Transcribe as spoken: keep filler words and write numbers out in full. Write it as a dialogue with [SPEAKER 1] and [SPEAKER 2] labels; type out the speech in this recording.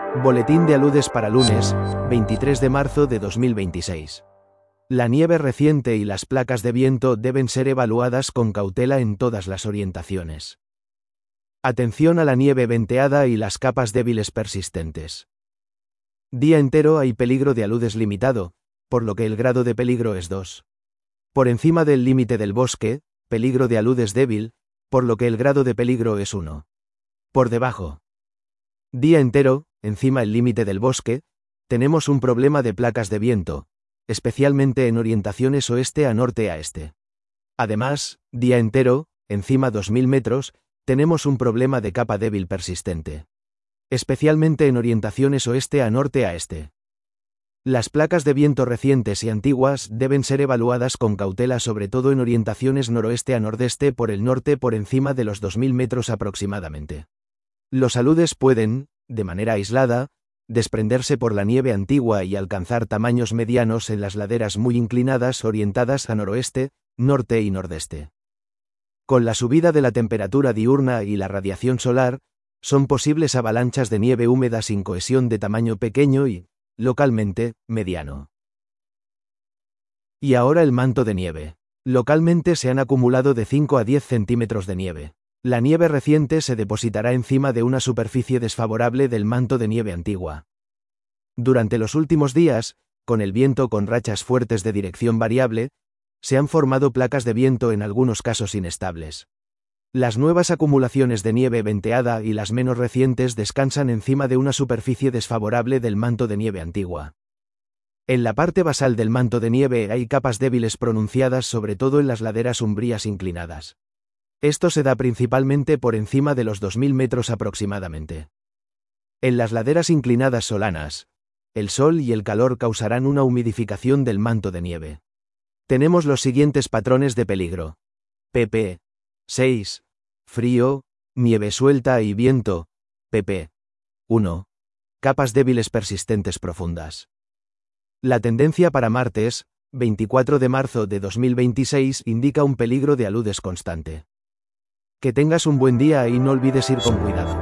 [SPEAKER 1] Boletín de aludes para lunes, veintitrés de marzo de dos mil veintiséis. La nieve reciente y las placas de viento deben ser evaluadas con cautela en todas las orientaciones. Atención a la nieve venteada y las capas débiles persistentes. Día entero hay peligro de aludes limitado, por lo que el grado de peligro es dos. Por encima del límite del bosque, peligro de aludes débil, por lo que el grado de peligro es uno. Por debajo. Día entero, encima el límite del bosque, tenemos un problema de placas de viento, especialmente en orientaciones oeste a norte a este. Además, día entero, encima dos mil metros, tenemos un problema de capa débil persistente, especialmente en orientaciones oeste a norte a este. Las placas de viento recientes y antiguas deben ser evaluadas con cautela, sobre todo en orientaciones noroeste a nordeste por el norte por encima de los dos mil metros aproximadamente. Los aludes pueden, de manera aislada, desprenderse por la nieve antigua y alcanzar tamaños medianos en las laderas muy inclinadas orientadas a noroeste, norte y nordeste. Con la subida de la temperatura diurna y la radiación solar, son posibles avalanchas de nieve húmeda sin cohesión de tamaño pequeño y, localmente, mediano. Y ahora el manto de nieve. Localmente se han acumulado de cinco a diez centímetros de nieve. La nieve reciente se depositará encima de una superficie desfavorable del manto de nieve antigua. Durante los últimos días, con el viento con rachas fuertes de dirección variable, se han formado placas de viento en algunos casos inestables. Las nuevas acumulaciones de nieve venteada y las menos recientes descansan encima de una superficie desfavorable del manto de nieve antigua. En la parte basal del manto de nieve hay capas débiles pronunciadas, sobre todo en las laderas umbrías inclinadas. Esto se da principalmente por encima de los dos mil metros aproximadamente. En las laderas inclinadas solanas, el sol y el calor causarán una humidificación del manto de nieve. Tenemos los siguientes patrones de peligro. pp. seis. Frío, nieve suelta y viento. pp. uno. Capas débiles persistentes profundas. La tendencia para martes, veinticuatro de marzo de dos mil veintiséis, indica un peligro de aludes constante. Que tengas un buen día y no olvides ir con cuidado.